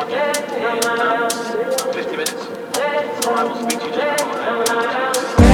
50 minutes. I will speak to you tomorrow.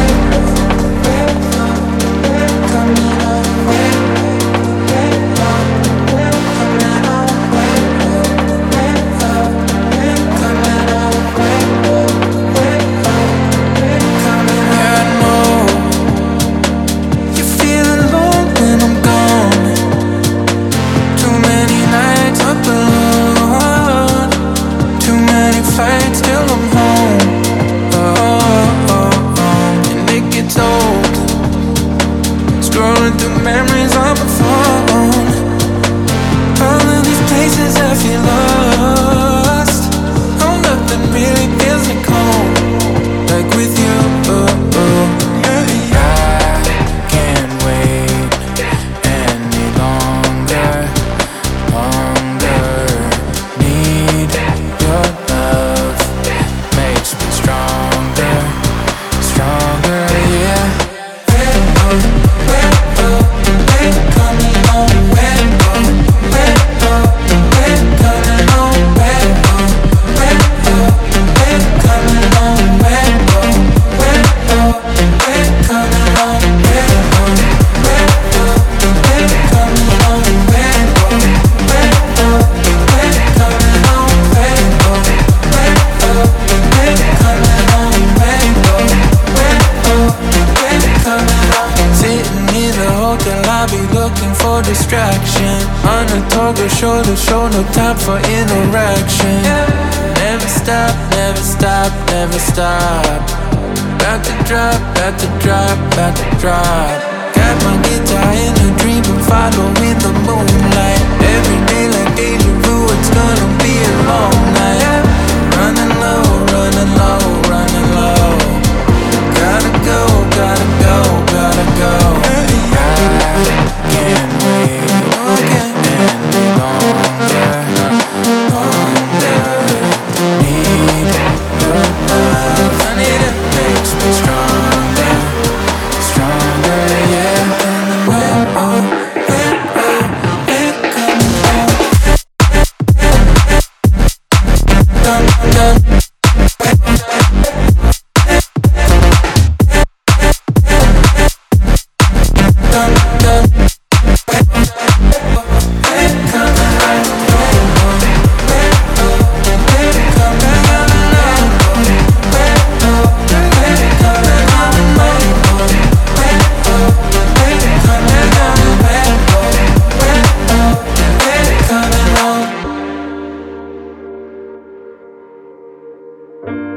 Memories on my phone. All of these places I feel lost. Oh, nothing really feels like home, like with you. I can't wait any longer. Need your love, makes me stronger, yeah. Distraction on a toggle, shoulder, show no time for interaction. Never stop, never stop, never stop. About to drop, about to drop, about to drop. Got my guitar in a dream and following the moonlight. Every day like deja vu, it's gonna be a long night. Running low, running low, running low. Gotta go, gotta go, gotta go. I can't wait any longer. Need your love. I need it, makes me stronger, yeah. You